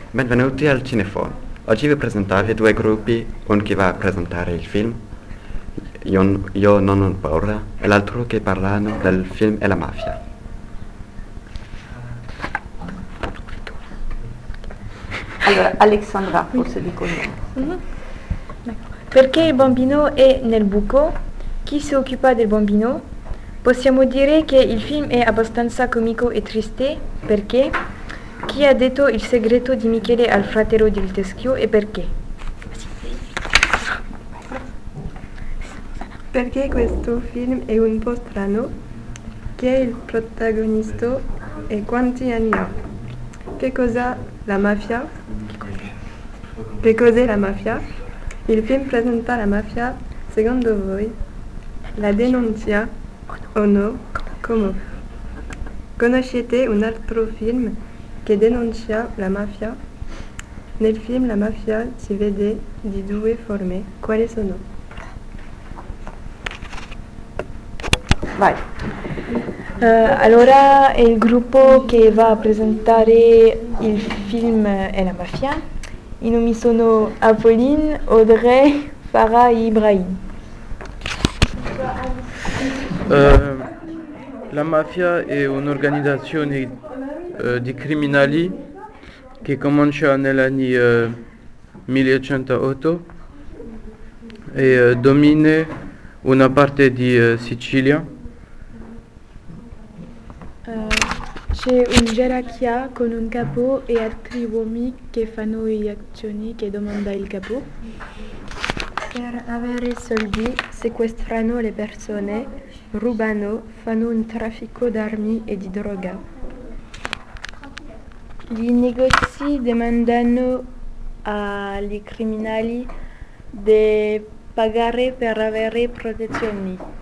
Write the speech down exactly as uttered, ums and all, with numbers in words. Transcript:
Benvenuti al Cinephone. Oggi vi presentarvi due gruppi, uno che va a presentare il film, Io, Io non ho paura, e l'altro che parlano del film e la mafia. Allora, Alexandra, forse dico io. Mhm. Perché il bambino è nel buco? Chi si occupa del bambino? Possiamo dire che il film è abbastanza comico e triste, perché? Chi ha detto il segreto di Michele al fratello del teschio e perché? Perché questo film è un po' strano, chi è il protagonista e quanti anni ha? Che cosa la mafia? Che cos'è la mafia? Il film presenta la mafia, secondo voi? La denuncia o no? Come? Conoscete un altro film che denuncia la mafia? Nel film la mafia si vede di due forme, quali sono? Vai. Eh, allora il gruppo che va a presentare il film è la mafia. I nomi sono Apolline, Audrey, Farah e Ibrahim. Eh, la mafia è un'organizzazione eh, di criminali che comincia negli anni eh, millecentotto e eh, domina una parte di eh, Sicilia. Eh, c'è una gerarchia con un capo e altri uomini che fanno le azioni che domanda il capo. Per avere soldi sequestrano le persone, rubano, fanno un traffico d'armi e di droga. Gli negozi demandano ai criminali di pagare per avere protezioni.